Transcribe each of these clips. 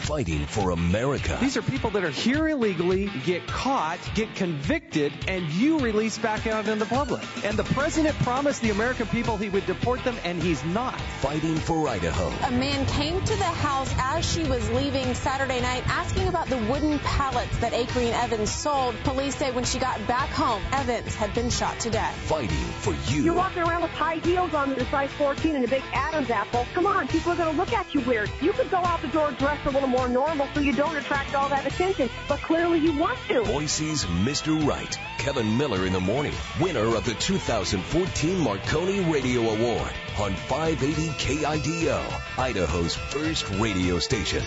fighting for America. These are people that are here illegally, get caught, get convicted, and you release back out in the public. And the president promised the American people he would deport them, and he's not. Fighting for Idaho. A man came to the house as she was leaving Saturday night asking about the wooden pallets that Akreen Evans sold. Police say when she got back home, Evans had been shot to death. Fighting for you. You're walking around with high heels on the size 14 and a big Adam's apple. Come on, people are going to look at you weird. You could go out the door dressed a little more normal so you don't attract all that attention, but clearly you want to. Boise's Mr. Right. Kevin Miller in the morning. Winner of the 2014 Marconi Radio Award on 580 KIDO, Idaho's first radio station.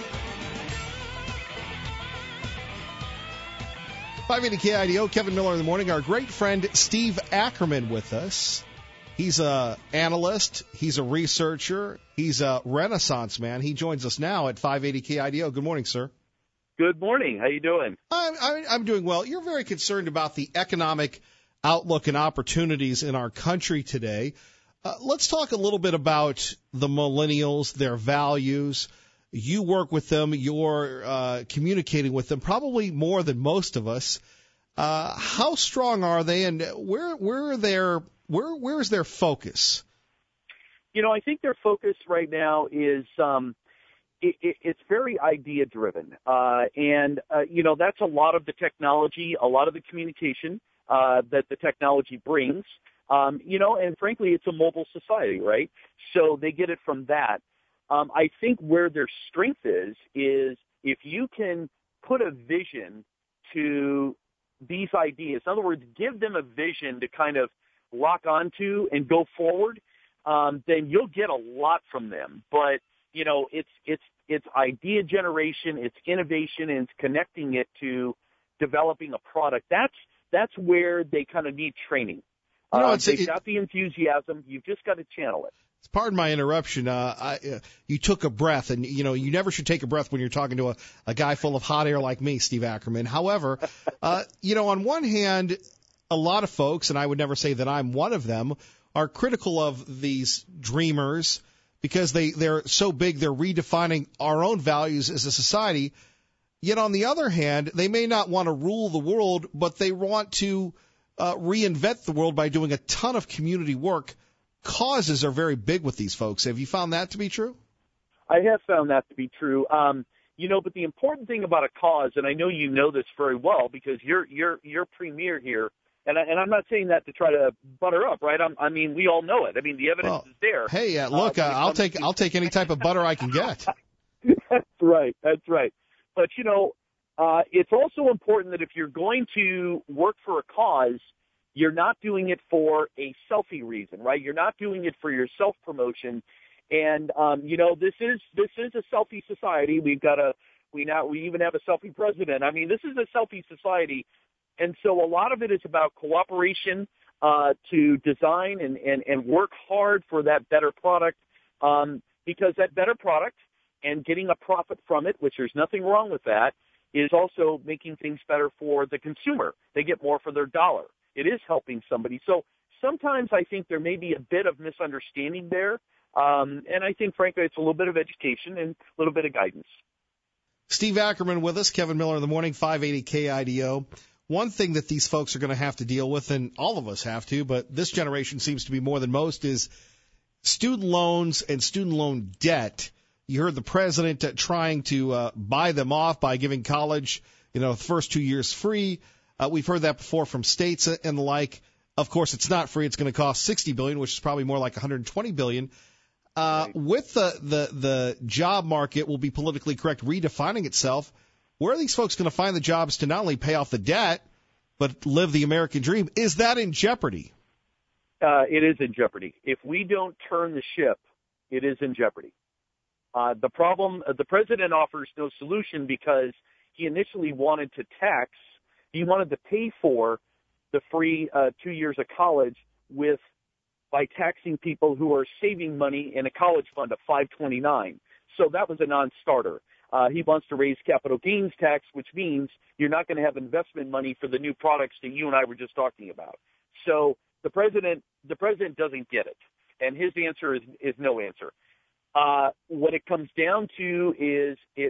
580 KIDO, Kevin Miller in the morning. Our great friend Steve Ackerman with us. He's an analyst. He's a researcher. He's a Renaissance man. He joins us now at 580 KIDO. Good morning, sir. Good morning. How you doing? I'm doing well. You're very concerned about the economic outlook and opportunities in our country today. Let's talk a little bit about the millennials, their values. You work with them. You're communicating with them probably more than most of us. How strong are they, and where is their focus? You know, I think their focus right now is it's very idea driven, and that's a lot of the technology, a lot of the communication that the technology brings. And frankly, it's a mobile society, right? So they get it from that. I think where their strength is if you can put a vision to these ideas. In other words, give them a vision to kind of lock onto and go forward, then you'll get a lot from them. But, it's idea generation, it's innovation, and it's connecting it to developing a product. That's where they kind of need training. They've got the enthusiasm. You've just got to channel it. Pardon my interruption. You took a breath, and, you never should take a breath when you're talking to a guy full of hot air like me, Steve Ackerman. However, on one hand, a lot of folks, and I would never say that I'm one of them, are critical of these dreamers because they're so big, they're redefining our own values as a society. Yet on the other hand, they may not want to rule the world, but they want to reinvent the world by doing a ton of community work. Causes are very big with these folks. Have you found that to be true? I have found that to be true. But the important thing about a cause, and I know you know this very well because you're premier here, and I'm not saying that to try to butter up, right? We all know it. The evidence is there. Hey, look, I'll take any type of butter I can get. That's right. But it's also important that if you're going to work for a cause, you're not doing it for a selfie reason, right? You're not doing it for your self-promotion. And, this is a selfie society. We even have a selfie president. This is a selfie society. And so a lot of it is about cooperation, to design and work hard for that better product, because that better product and getting a profit from it, which there's nothing wrong with that, is also making things better for the consumer. They get more for their dollar. It is helping somebody. So sometimes I think there may be a bit of misunderstanding there. And I think, frankly, it's a little bit of education and a little bit of guidance. Steve Ackerman with us, Kevin Miller in the morning, 580 KIDO. One thing that these folks are going to have to deal with, and all of us have to, but this generation seems to be more than most, is student loans and student loan debt. You heard the president trying to buy them off by giving college, the first 2 years free. We've heard that before from states and the like. Of course, it's not free. It's going to cost $60 billion, which is probably more like $120 billion. Right. With the job market will be politically correct redefining itself. Where are these folks going to find the jobs to not only pay off the debt, but live the American dream? Is that in jeopardy? It is in jeopardy. If we don't turn the ship, it is in jeopardy. The problem, the president offers no solution because he initially wanted to tax. He wanted to pay for the free 2 years of college by taxing people who are saving money in a college fund of $529. So that was a non-starter. He wants to raise capital gains tax, which means you're not going to have investment money for the new products that you and I were just talking about. So the president doesn't get it, and his answer is no answer. What it comes down to is it really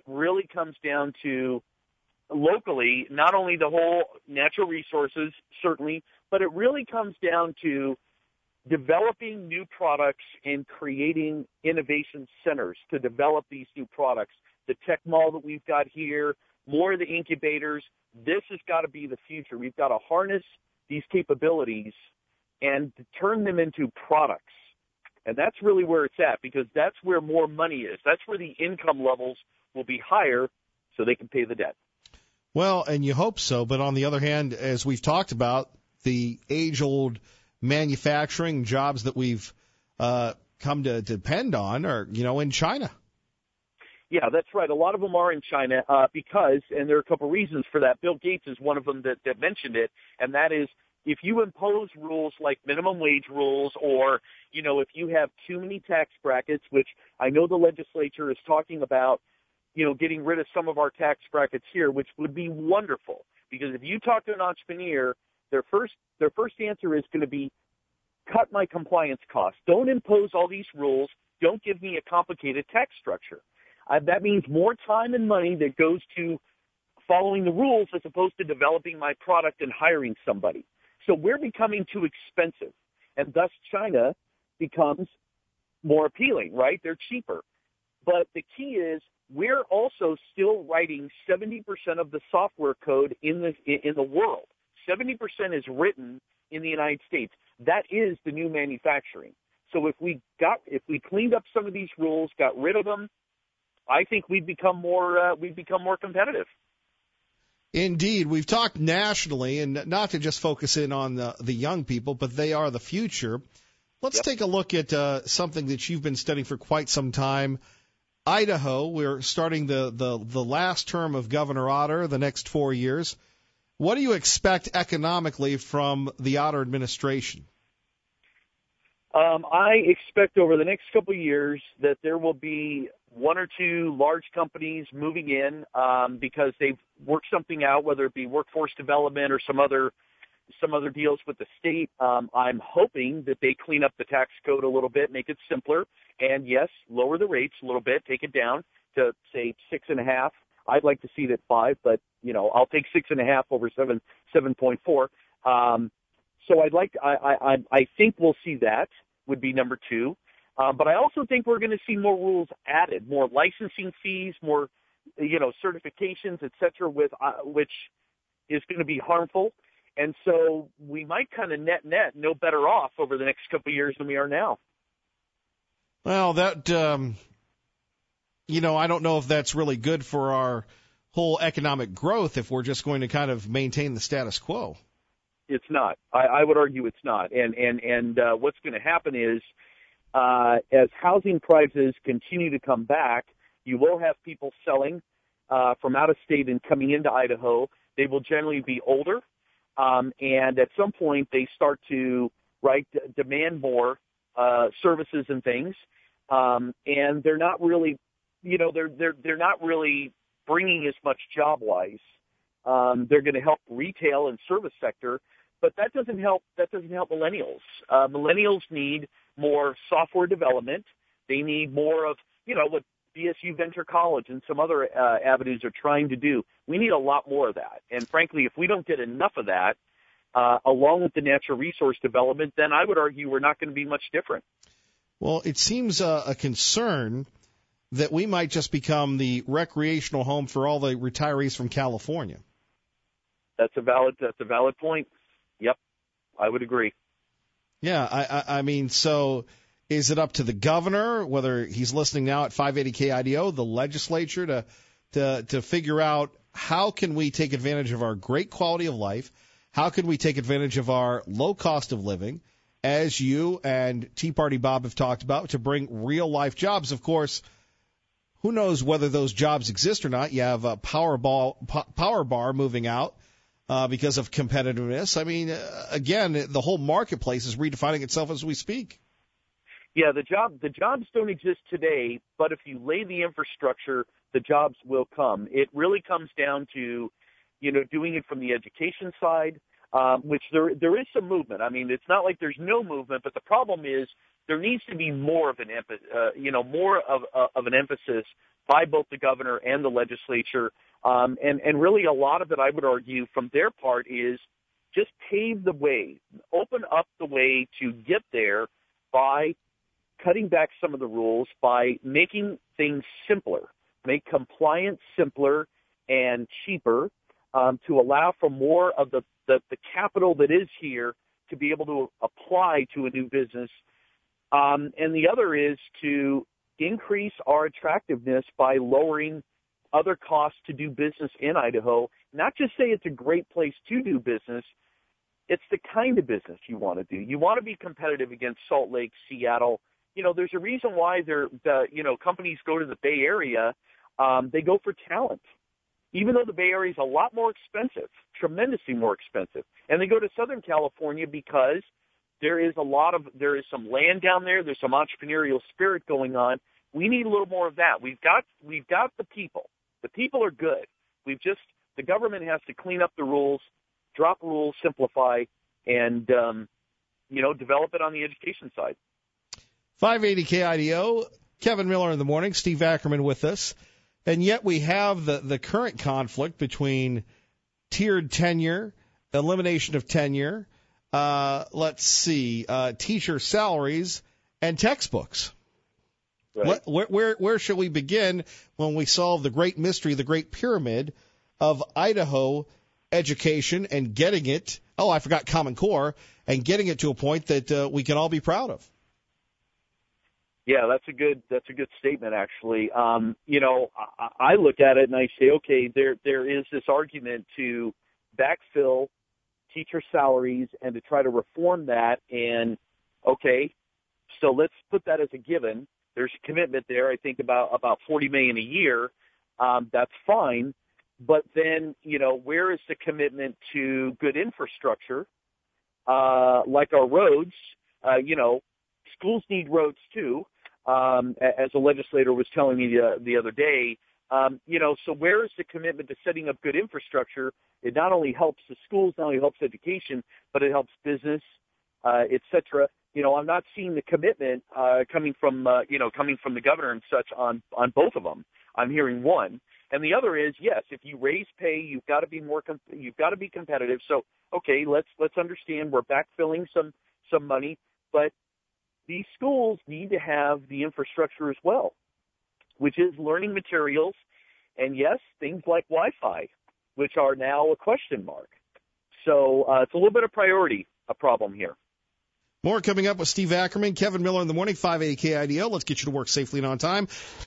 comes down to locally, not only the whole natural resources, certainly, but it really comes down to developing new products and creating innovation centers to develop these new products. The tech mall that we've got here, more of the incubators, this has got to be the future. We've got to harness these capabilities and turn them into products. And that's really where it's at, because that's where more money is. That's where the income levels will be higher so they can pay the debt. Well, and you hope so. But on the other hand, as we've talked about, the age-old manufacturing jobs that we've come to depend on are, in China. Yeah, that's right. A lot of them are in China because, and there are a couple of reasons for that. Bill Gates is one of them that mentioned it, and that is if you impose rules like minimum wage rules or, if you have too many tax brackets, which I know the legislature is talking about, getting rid of some of our tax brackets here, which would be wonderful. Because if you talk to an entrepreneur, their first answer is going to be, cut my compliance costs. Don't impose all these rules. Don't give me a complicated tax structure. That means more time and money that goes to following the rules as opposed to developing my product and hiring somebody. So we're becoming too expensive, and thus China becomes more appealing, right? They're cheaper. But the key is we're also still writing 70% of the software code in the world. 70% is written in the United States. That is the new manufacturing. So if we cleaned up some of these rules, got rid of them, I think we'd become more competitive. Indeed. We've talked nationally, and not to just focus in on the young people, but they are the future. Let's take a look at something that you've been studying for quite some time. Idaho, we're starting the last term of Governor Otter, the next 4 years. What do you expect economically from the Otter administration? I expect over the next couple of years that there will be one or two large companies moving in because they've worked something out, whether it be workforce development or some other deals with the state. I'm hoping that they clean up the tax code a little bit, make it simpler, and yes, lower the rates a little bit, take it down to say 6.5. I'd like to see it at 5, but I'll take 6.5 over 7.4. So I think we'll see that would be number 2. But I also think we're going to see more rules added, more licensing fees, more, certifications, et cetera, which is going to be harmful. And so we might kind of net no better off over the next couple of years than we are now. Well, that, I don't know if that's really good for our whole economic growth if we're just going to kind of maintain the status quo. It's not. I would argue it's not. And what's going to happen is as housing prices continue to come back, you will have people selling from out of state and coming into Idaho. They will generally be older. And at some point they start to demand more services and things. And they're not really, they're not really bringing as much job-wise. They're going to help retail and service sector, but that doesn't help millennials. Millennials need more software development. They need more of, what BSU Venture College and some other avenues are trying to do. We need a lot more of that. And frankly, if we don't get enough of that, along with the natural resource development, then I would argue we're not going to be much different. Well, it seems a concern that we might just become the recreational home for all the retirees from California. That's a valid point. Yep, I would agree. Yeah, I mean, so is it up to the governor, whether he's listening now at 580 KIDO, the legislature, to figure out how can we take advantage of our great quality of life? How can we take advantage of our low cost of living, as you and Tea Party Bob have talked about, to bring real-life jobs? Of course, who knows whether those jobs exist or not. You have Power Bar moving out because of competitiveness. I mean, again, the whole marketplace is redefining itself as we speak. Yeah, the jobs don't exist today, but if you lay the infrastructure, the jobs will come. It really comes down to, doing it from the education side, which there is some movement. I mean, it's not like there's no movement, but the problem is there needs to be more of an more of an emphasis by both the governor and the legislature, and really a lot of it, I would argue, from their part is just pave the way, open up the way to get there by cutting back some of the rules, by making things simpler, make compliance simpler and cheaper, to allow for more of the capital that is here to be able to apply to a new business. And the other is to increase our attractiveness by lowering other costs to do business in Idaho. Not just say it's a great place to do business, it's the kind of business you want to do. You want to be competitive against Salt Lake, Seattle. There's a reason why companies go to the Bay Area. They go for talent, even though the Bay Area is a lot more expensive, tremendously more expensive. And they go to Southern California because there is some land down there. There's some entrepreneurial spirit going on. We need a little more of that. We've got the people. The people are good. The government has to clean up the rules, drop rules, simplify, and, develop it on the education side. 580 KIDO, Kevin Miller in the morning, Steve Ackerman with us. And yet we have the current conflict between tiered tenure, elimination of tenure, teacher salaries, and textbooks. Right. Where shall we begin when we solve the great mystery, the great pyramid of Idaho education and getting it, Common Core, and getting it to a point that we can all be proud of? Yeah, that's a good statement, actually. I look at it and I say, okay, there is this argument to backfill teacher salaries and to try to reform that. And okay, so let's put that as a given. There's a commitment there. I think about $40 million a year. That's fine. But then, where is the commitment to good infrastructure, like our roads? Schools need roads too, as a legislator was telling me the other day. So where is the commitment to setting up good infrastructure? It not only helps the schools, not only helps education, but it helps business, et cetera. I'm not seeing the commitment coming from the governor and such on both of them. I'm hearing one. And the other is, yes, if you raise pay, you've got to be you've got to be competitive. So, okay, let's understand we're backfilling some money, but these schools need to have the infrastructure as well, which is learning materials, and yes, things like Wi-Fi, which are now a question mark. So it's a little bit of a problem here. More coming up with Steve Ackerman, Kevin Miller in the morning, 580 KIDO. Let's get you to work safely and on time.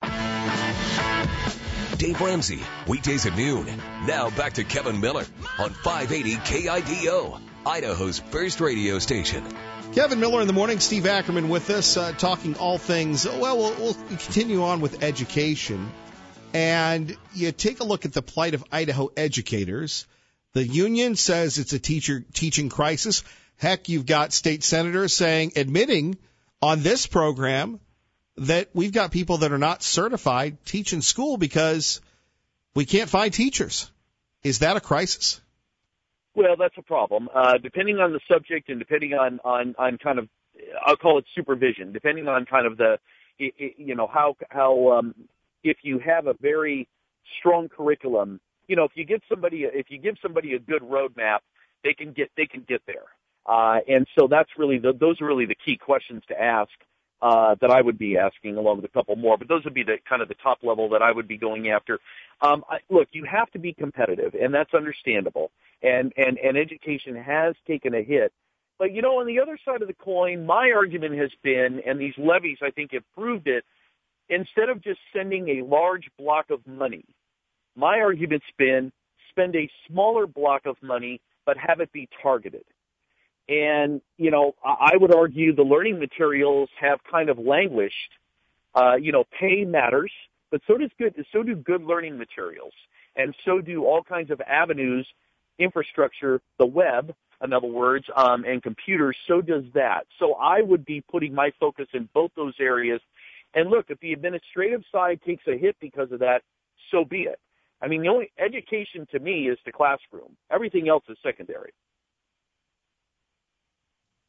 Dave Ramsey, weekdays at noon. Now back to Kevin Miller on 580 KIDO, Idaho's first radio station. Kevin Miller in the morning, Steve Ackerman with us, talking all things. We'll continue on with education. And you take a look at the plight of Idaho educators. The union says it's a teaching crisis. Heck, you've got state senators admitting on this program that we've got people that are not certified teaching school because we can't find teachers. Is that a crisis? Well, that's a problem. Depending on the subject and depending on kind of, I'll call it supervision, depending on kind of the, how if you have a very strong curriculum, if you give somebody a good roadmap, they can get there. And so that's really those are really the key questions to ask, that I would be asking along with a couple more, but those would be the kind of the top level that I would be going after. Look, you have to be competitive, and that's understandable. And education has taken a hit. But, on the other side of the coin, my argument has been, and these levies I think have proved it, instead of just sending a large block of money, my argument's been spend a smaller block of money, but have it be targeted. And, I would argue the learning materials have kind of languished. Pay matters, but so do good learning materials. And so do all kinds of avenues, infrastructure, the web, in other words, and computers, so does that. So I would be putting my focus in both those areas. And look, if the administrative side takes a hit because of that, so be it. I mean, the only education to me is the classroom. Everything else is secondary.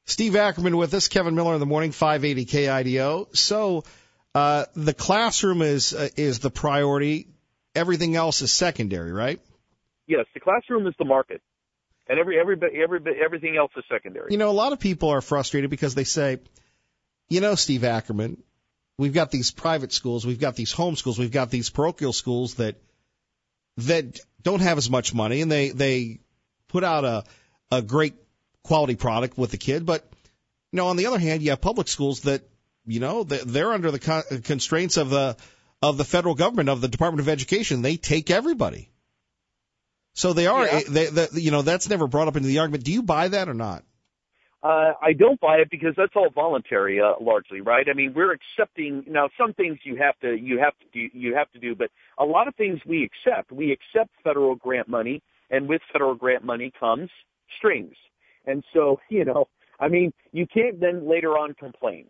Steve Ackerman with us, Kevin Miller in the morning, 580 KIDO. So the classroom is the priority. Everything else is secondary, right? Yes, the classroom is the market, and everything else is secondary. You know, a lot of people are frustrated because they say, you know, Steve Ackerman, we've got these private schools, we've got these home schools, we've got these parochial schools that don't have as much money, and they put out a great quality product with the kid. But, you know, on the other hand, you have public schools that, you know, they're under the constraints of the federal government, of the Department of Education. They take everybody. So they are, you know, that's never brought up into the argument. Do you buy that or not? I don't buy it because that's all voluntary, largely, right? I mean, we're accepting now. Some things you have to do, but a lot of things we accept. We accept federal grant money, and with federal grant money comes strings. And so, you know, I mean, you can't then later on complain.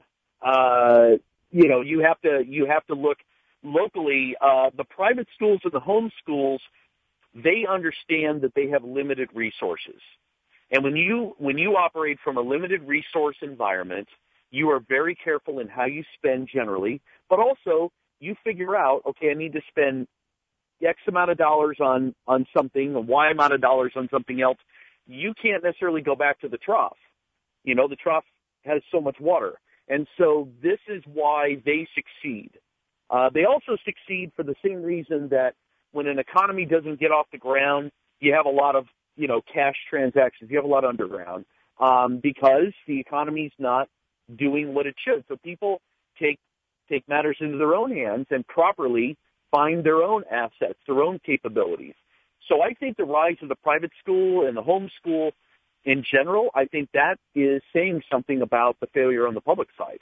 You know, you have to look locally. The private schools and the home schools, they understand that they have limited resources. And when you operate from a limited resource environment, you are very careful in how you spend generally, but also you figure out, okay, I need to spend X amount of dollars on something, and Y amount of dollars on something else. You can't necessarily go back to the trough. You know, the trough has so much water. And so this is why they succeed. They also succeed for the same reason that when an economy doesn't get off the ground, you have a lot of, you know, cash transactions. You have a lot underground because the economy's not doing what it should. So people take matters into their own hands and properly find their own assets, their own capabilities. So I think the rise of the private school and the home school in general, I think that is saying something about the failure on the public side.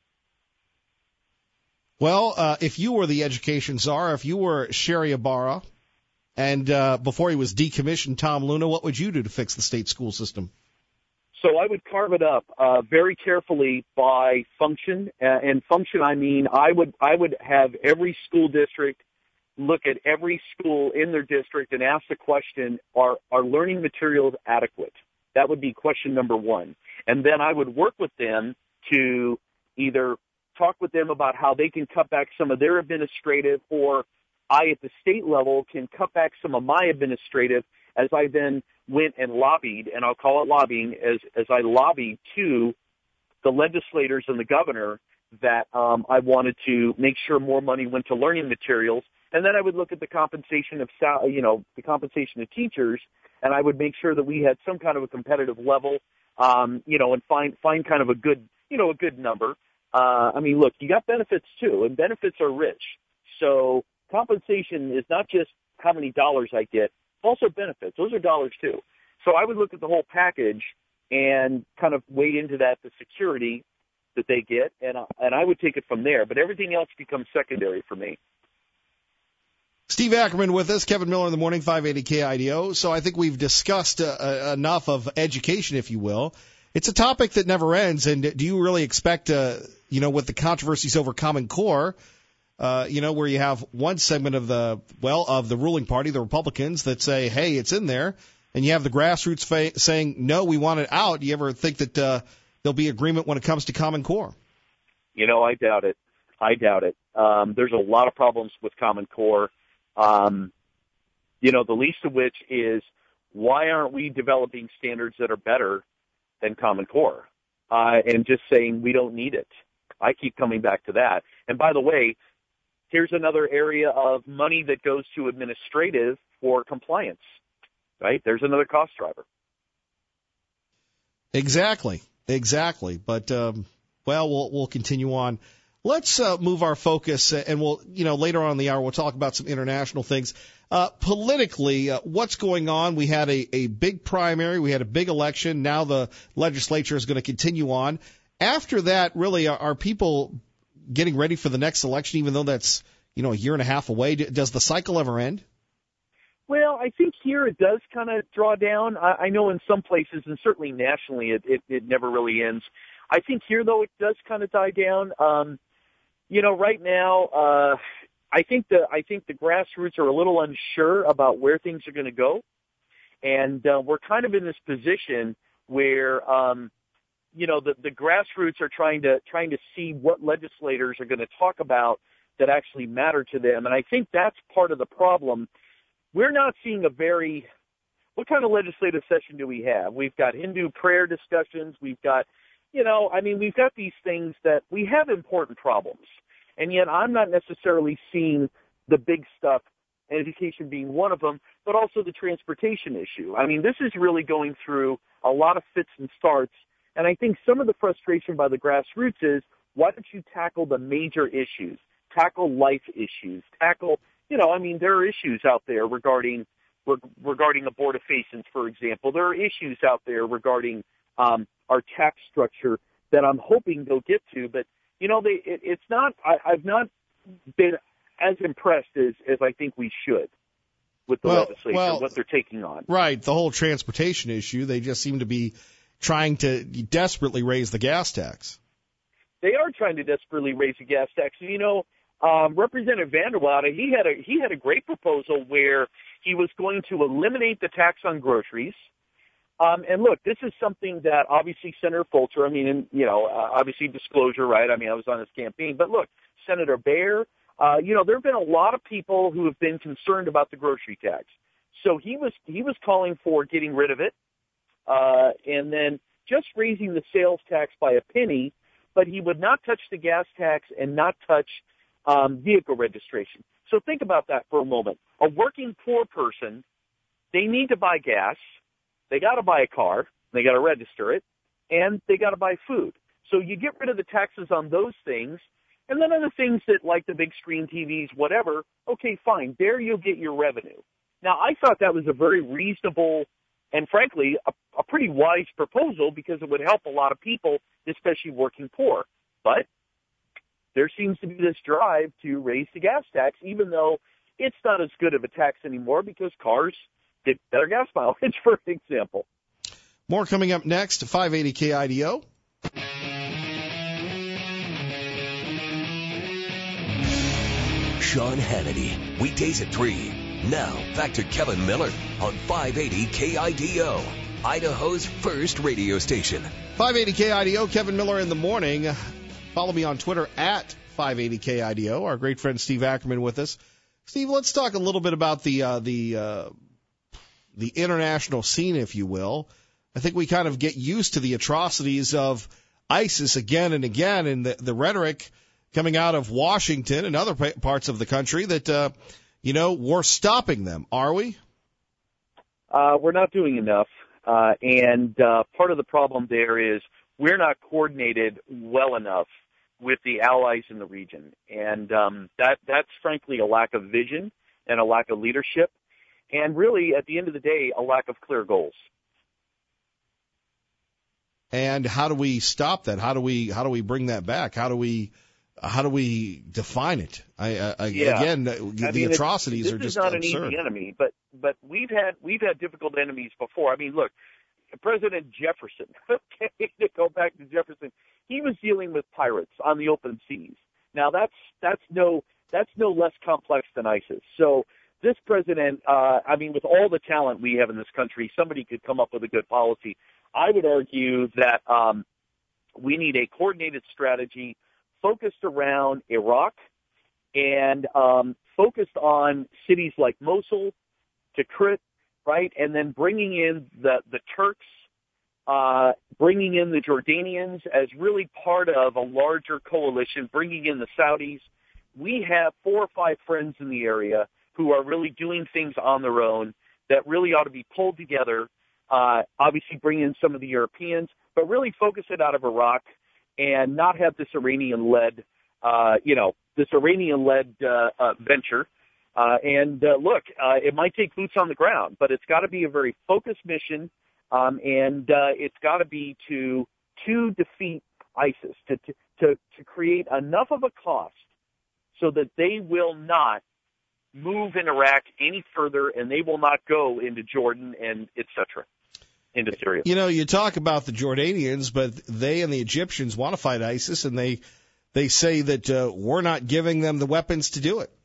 Well, if you were the education czar, if you were Sherry Ibarra, and before he was decommissioned, Tom Luna, what would you do to fix the state school system? So I would carve it up very carefully by function. And function, I mean, I would have every school district look at every school in their district and ask the question, are learning materials adequate? That would be question number one. And then I would work with them to either talk with them about how they can cut back some of their administrative, or I at the state level can cut back some of my administrative as I then went and lobbied, and I'll call it lobbying, as I lobbied to the legislators and the governor that I wanted to make sure more money went to learning materials. And then I would look at the compensation of, the compensation of teachers, and I would make sure that we had some kind of a competitive level, and find kind of a good number. I mean, look, you got benefits too, and benefits are rich. So compensation is not just how many dollars I get, also benefits. Those are dollars too. So I would look at the whole package and kind of weigh into that the security that they get, and I would take it from there. But everything else becomes secondary for me. Steve Ackerman with us, Kevin Miller in the morning, 580 KIDO. So I think we've discussed enough of education, if you will. It's a topic that never ends, and do you really expect, with the controversies over Common Core, where you have one segment of the ruling party, the Republicans, that say, hey, it's in there, and you have the grassroots saying, no, we want it out. Do you ever think that there'll be agreement when it comes to Common Core? I doubt it. There's a lot of problems with Common Core. The least of which is, why aren't we developing standards that are better than Common Core? And just saying we don't need it. I keep coming back to that. And by the way, here's another area of money that goes to administrative for compliance, right? There's another cost driver. Exactly. But, we'll continue on. Let's move our focus, and we'll, later on in the hour, we'll talk about some international things. Politically, what's going on? We had a big primary. We had a big election. Now the legislature is going to continue on. After that, really, are people getting ready for the next election, even though that's, a year and a half away? Does the cycle ever end? Well, I think here it does kind of draw down. I know in some places, and certainly nationally, it never really ends. I think here, though, it does kind of die down. Right now, I think the grassroots are a little unsure about where things are going to go, and we're kind of in this position where, the grassroots are trying to see what legislators are going to talk about that actually matter to them. And I think that's part of the problem. We're not seeing what kind of legislative session do we have? We've got Hindu prayer discussions. We've got, we've got these things that we have important problems. And yet I'm not necessarily seeing the big stuff, education being one of them, but also the transportation issue. I mean, this is really going through a lot of fits and starts. And I think some of the frustration by the grassroots is, why don't you tackle the major issues? Tackle life issues. There are issues out there regarding abortifacients, for example. There are issues out there regarding our tax structure that I'm hoping they'll get to. But, it's not – I've not been as impressed as I think we should with the legislature, what they're taking on. Right. The whole transportation issue, they just seem to be trying to desperately raise the gas tax. They are trying to desperately raise the gas tax. Representative Vanderwater, he had a great proposal where he was going to eliminate the tax on groceries. And look, this is something that obviously Senator Fulcher, obviously disclosure, right? I was on his campaign, but look, Senator Baer, there have been a lot of people who have been concerned about the grocery tax. So he was calling for getting rid of it, and then just raising the sales tax by a penny, but he would not touch the gas tax and not touch vehicle registration. So think about that for a moment. A working poor person, they need to buy gas, they got to buy a car, they got to register it, and they got to buy food. So you get rid of the taxes on those things, and then other things that, like the big screen TVs, whatever, okay, fine, there you'll get your revenue. Now, I thought that was a very reasonable and, frankly, a pretty wise proposal because it would help a lot of people, especially working poor. But there seems to be this drive to raise the gas tax, even though it's not as good of a tax anymore because cars get better gas mileage, for example. More coming up next, 580 KIDO. Sean Hannity, weekdays at 3. Now, back to Kevin Miller on 580 KIDO, Idaho's first radio station. 580 KIDO, Kevin Miller in the morning. Follow me on Twitter at 580 KIDO. Our great friend Steve Ackerman with us. Steve, let's talk a little bit about the international scene, if you will. I think we kind of get used to the atrocities of ISIS again and again, and the rhetoric coming out of Washington and other parts of the country that, we're stopping them. Are we? We're not doing enough. And part of the problem there is we're not coordinated well enough with the allies in the region. And that's frankly a lack of vision and a lack of leadership. And really, at the end of the day, a lack of clear goals. And how do we stop that? How do we bring that back? How do we define it? Again, the atrocities are just absurd. This is not an easy enemy, but we've had difficult enemies before. I mean, look, President Jefferson. Okay, to go back to Jefferson, he was dealing with pirates on the open seas. Now that's no less complex than ISIS. So this president, with all the talent we have in this country, somebody could come up with a good policy. I would argue that we need a coordinated strategy focused around Iraq and focused on cities like Mosul, Tikrit, right, and then bringing in the Turks, bringing in the Jordanians as really part of a larger coalition, bringing in the Saudis. We have 4 or 5 friends in the area who are really doing things on their own that really ought to be pulled together, obviously bring in some of the Europeans, but really focus it out of Iraq and not have this Iranian-led venture. Look, it might take boots on the ground, but it's got to be a very focused mission, and it's got to be to defeat ISIS, to create enough of a cost so that they will not move in Iraq any further, and they will not go into Jordan and et cetera, into Syria. You talk about the Jordanians, but they and the Egyptians want to fight ISIS, and they say that we're not giving them the weapons to do it.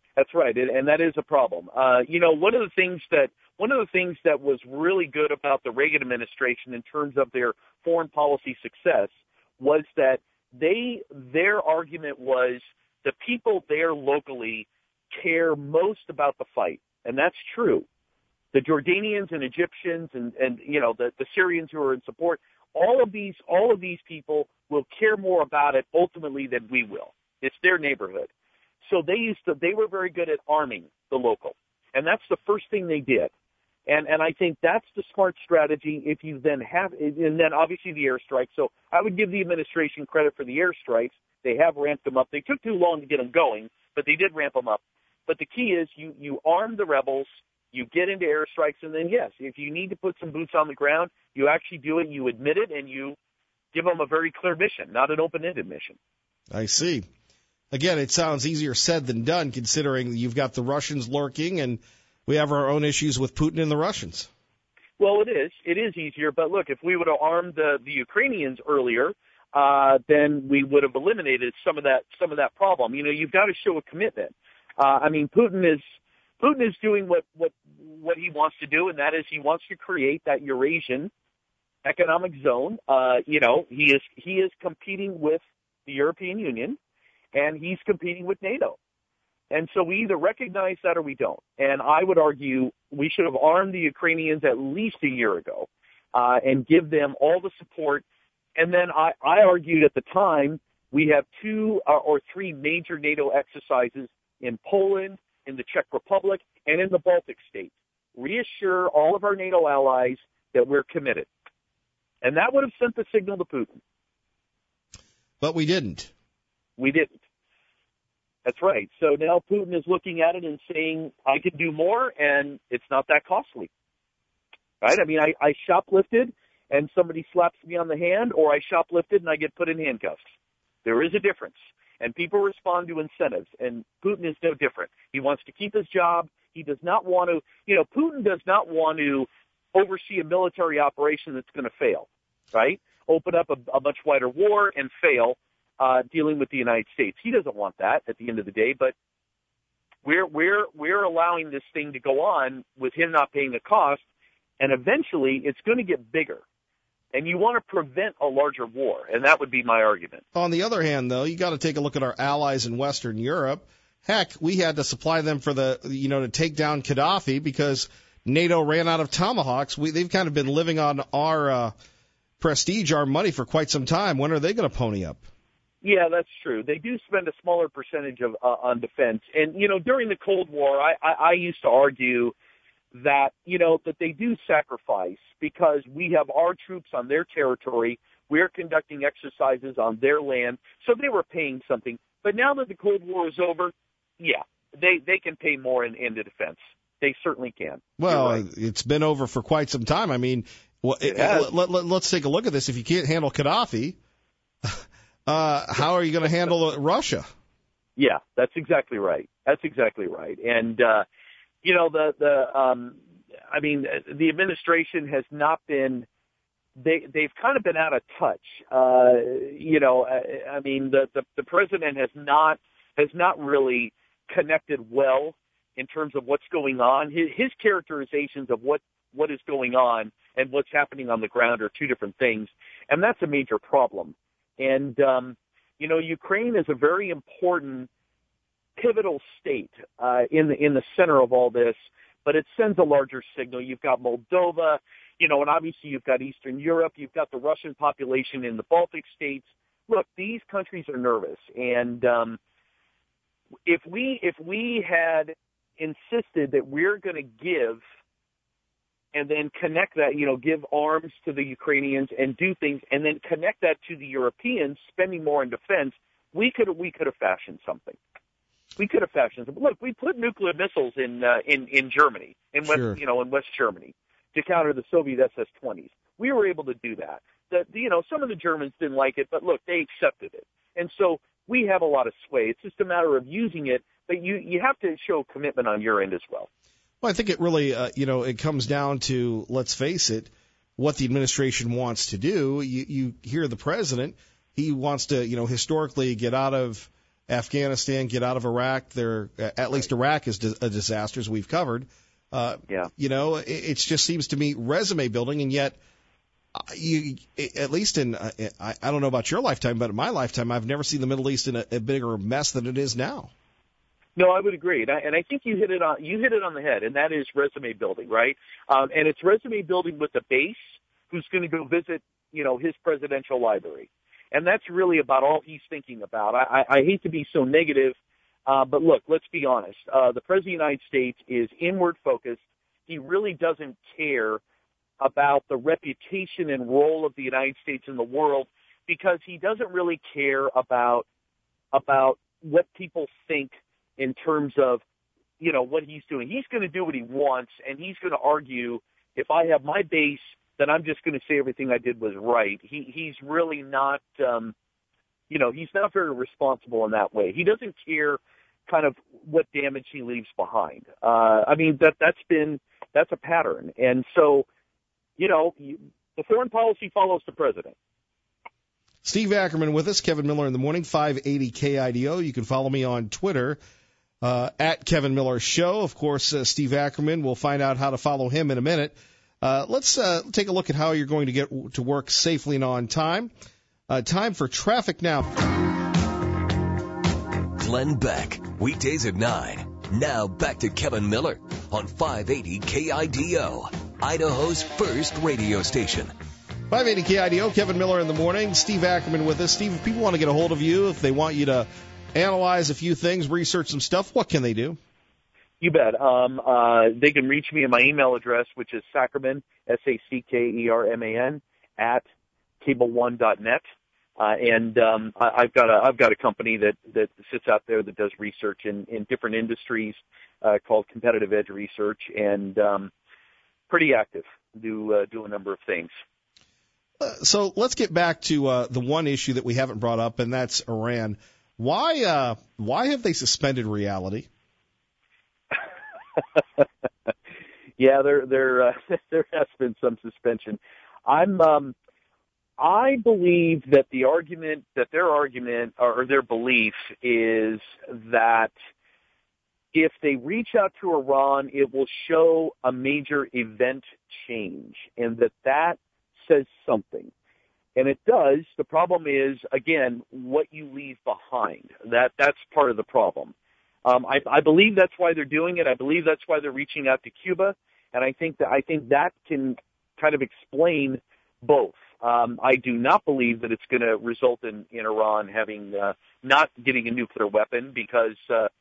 That's right, and that is a problem. One of the things that was really good about the Reagan administration in terms of their foreign policy success was that their argument was the people there locally care most about the fight, and that's true. The Jordanians and Egyptians and the Syrians who are in support, all of these people will care more about it ultimately than we will. It's their neighborhood. So they were very good at arming the local. And that's the first thing they did. And I think that's the smart strategy if you then have, and then obviously the airstrikes. So I would give the administration credit for the airstrikes. They have ramped them up. They took too long to get them going, but they did ramp them up. But the key is you arm the rebels, you get into airstrikes, and then, yes, if you need to put some boots on the ground, you actually do it, you admit it, and you give them a very clear mission, not an open-ended mission. I see. Again, it sounds easier said than done, considering you've got the Russians lurking, and we have our own issues with Putin and the Russians. Well, it is. It is easier. But look, if we would have armed the Ukrainians earlier, then we would have eliminated some of that problem. You've got to show a commitment. Putin is doing what he wants to do, and that is he wants to create that Eurasian economic zone. He is competing with the European Union, and he's competing with NATO. And so we either recognize that or we don't. And I would argue we should have armed the Ukrainians at least a year ago and give them all the support. And then I argued at the time we have 2 or 3 major NATO exercises in Poland, in the Czech Republic, and in the Baltic states. Reassure all of our NATO allies that we're committed. And that would have sent the signal to Putin. But we didn't. We didn't. That's right. So now Putin is looking at it and saying, I can do more, and it's not that costly. Right? I shoplifted, and somebody slaps me on the hand, or I shoplifted and I get put in handcuffs. There is a difference. And people respond to incentives, and Putin is no different. He wants to keep his job. He does not want to, Putin does not want to oversee a military operation that's going to fail, right? Open up a much wider war and fail dealing with the United States. He doesn't want that at the end of the day, but we're allowing this thing to go on with him not paying the cost, and eventually it's going to get bigger. And you want to prevent a larger war, and that would be my argument. On the other hand, though, you got to take a look at our allies in Western Europe. Heck, we had to supply them for to take down Gaddafi because NATO ran out of tomahawks. They've kind of been living on our prestige, our money for quite some time. When are they going to pony up? Yeah, that's true. They do spend a smaller percentage on defense. And, during the Cold War, I used to argue that, that they do sacrifice because we have our troops on their territory. We're conducting exercises on their land. So they were paying something. But now that the Cold War is over, yeah, they can pay more into defense. They certainly can. Well, right. It's been over for quite some time. Let's take a look at this. If you can't handle Gaddafi, how are you going to handle Russia? Yeah, that's exactly right. And, the administration has not been, they've kind of been out of touch. The president has not really connected well in terms of what's going on. His characterizations of what is going on and what's happening on the ground are two different things. And that's a major problem. And, Ukraine is a very important pivotal state in the center of all this, but it sends a larger signal. You've got Moldova, and obviously you've got Eastern Europe. You've got the Russian population in the Baltic states. Look, these countries are nervous, and if we had insisted that we're going to give and then connect that, give arms to the Ukrainians and do things, and then connect that to the Europeans spending more in defense, we could have fashioned something. We could have fashioned something. Look, we put nuclear missiles in Germany, in West Germany, to counter the Soviet SS-20s. We were able to do that. Some of the Germans didn't like it, but look, they accepted it, and so we have a lot of sway. It's just a matter of using it, but you have to show commitment on your end as well. Well, I think it really, it comes down to, let's face it, what the administration wants to do. You hear the president, he wants to, historically get out of Afghanistan, get out of Iraq. At least Iraq is a disaster, as we've covered. It just seems to me resume building, and yet at least I don't know about your lifetime, but in my lifetime, I've never seen the Middle East in a bigger mess than it is now. No, I would agree, and I think you hit it on the head, and that is resume building, right? And it's resume building with the base who's going to go visit, his presidential library, and that's really about all he's thinking about. I hate to be so negative, but look, let's be honest. The President of the United States is inward focused. He really doesn't care about the reputation and role of the United States in the world, because he doesn't really care about what people think in terms of, what he's doing. He's going to do what he wants, and he's going to argue, if I have my base, then I'm just going to say everything I did was right. He's really not, he's not very responsible in that way. He doesn't care kind of what damage he leaves behind. That's a pattern. And so, the foreign policy follows the president. Steve Ackerman with us, Kevin Miller in the morning, 580 KIDO. You can follow me on Twitter at Kevin Miller Show. Of course, Steve Ackerman, we'll find out how to follow him in a minute. Let's take a look at how you're going to get to work safely and on time. Time for Traffic Now. Glenn Beck, weekdays at 9. Now back to Kevin Miller on 580 KIDO, Idaho's first radio station. 580 KIDO, Kevin Miller in the morning. Steve Ackerman with us. Steve, if people want to get a hold of you, if they want you to analyze a few things, research some stuff, what can they do? You bet. They can reach me at my email address, which is Sackerman, SACKERMAN, at cable1.net. I've got a company that sits out there that does research in different industries, called Competitive Edge Research, and pretty active. Do a number of things. So let's get back to the one issue that we haven't brought up, and that's Iran. Why have they suspended reality? Yeah, there has been some suspension. I believe that their argument or their belief is that if they reach out to Iran, it will show a major event change, and that says something. And it does. The problem is, again, what you leave behind. That's part of the problem. I believe that's why they're doing it. I believe that's why they're reaching out to Cuba, and I think that can kind of explain both. I do not believe that it's going to result in Iran having not getting a nuclear weapon, because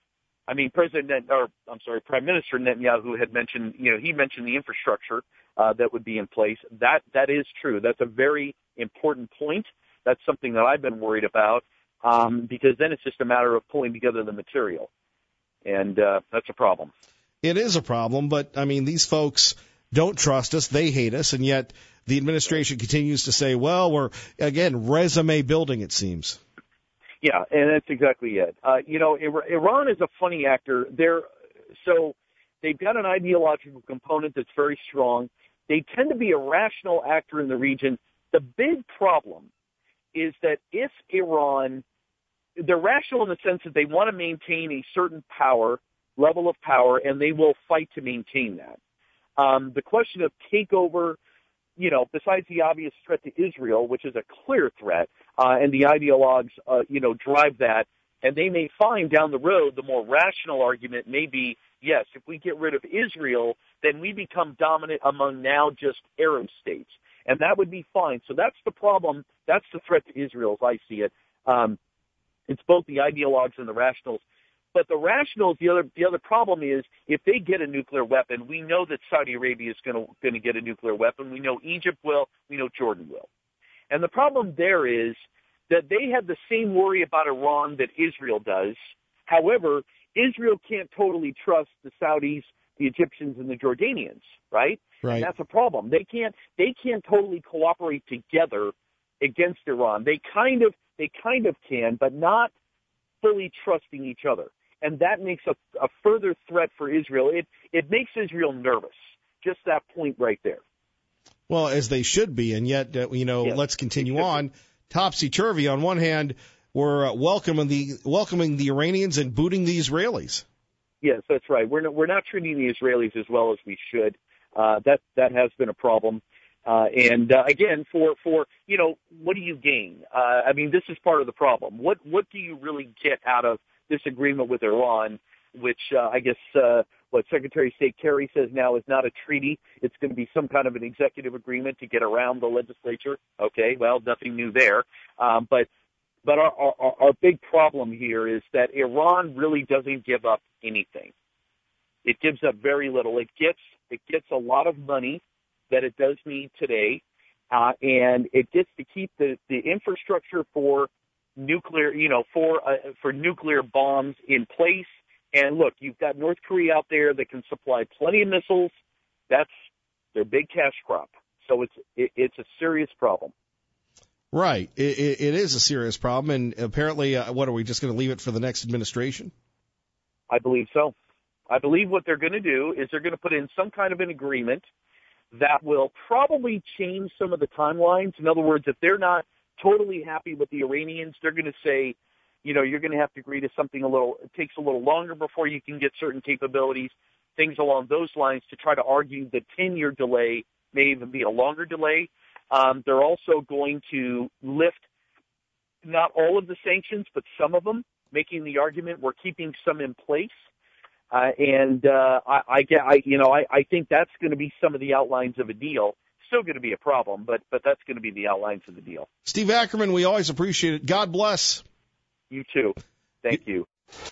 Prime Minister Netanyahu had mentioned, he mentioned the infrastructure that would be in place. That is true. That's a very important point. That's something that I've been worried about, because then it's just a matter of pulling together the material, and that's a problem. It is a problem, but these folks don't trust us. They hate us, and yet the administration continues to say, well, we're, again, resume building, it seems. Yeah, and that's exactly it. Iran is a funny actor. They've got an ideological component that's very strong. They tend to be a rational actor in the region. The big problem is that if Iran, they're rational in the sense that they want to maintain a certain level of power, and they will fight to maintain that. The question of takeover, besides the obvious threat to Israel, which is a clear threat, and the ideologues, drive that, and they may find down the road the more rational argument may be, yes, if we get rid of Israel, then we become dominant among now just Arab states, and that would be fine. So that's the problem. That's the threat to Israel, as I see it. It's both the ideologues and the rationals. But the rationals, the other problem is, if they get a nuclear weapon, we know that Saudi Arabia is going to get a nuclear weapon. We know Egypt will. We know Jordan will. And the problem there is that they have the same worry about Iran that Israel does. However, Israel can't totally trust the Saudis, the Egyptians, and the Jordanians, right? Right. And that's a problem. They can't totally cooperate together against Iran. They kind of can, but not fully trusting each other. And that makes a further threat for Israel. It makes Israel nervous, just that point right there. Well, as they should be, and yet, let's continue on. Topsy-turvy. On one hand, were welcoming the Iranians and booting the Israelis. Yes, that's right. We're not treating the Israelis as well as we should. That has been a problem. Again, for what do you gain? I mean, this is part of the problem. What do you really get out of this agreement with Iran, which I guess what Secretary of State Kerry says now is not a treaty. It's going to be some kind of an executive agreement to get around the legislature. Okay, well, nothing new there. But our big problem here is that Iran really doesn't give up anything. It gives up very little. It gets a lot of money that it does need today, and it gets to keep the infrastructure for nuclear, for nuclear bombs in place. And look, you've got North Korea out there that can supply plenty of missiles. That's their big cash crop. So it's a serious problem. Right. It is a serious problem. And apparently, what are we just going to leave it for the next administration? I believe so. I believe what they're going to do is they're going to put in some kind of an agreement that will probably change some of the timelines. In other words, if they're not totally happy with the Iranians, they're going to say, you're going to have to agree to something it takes a little longer before you can get certain capabilities, things along those lines, to try to argue the 10-year delay may even be a longer delay. They're also going to lift not all of the sanctions, but some of them, making the argument we're keeping some in place. I think that's going to be some of the outlines of a deal. Still going to be a problem, but that's going to be the outlines of the deal. Steve Ackerman, we always appreciate it. God bless. You too. Thank you.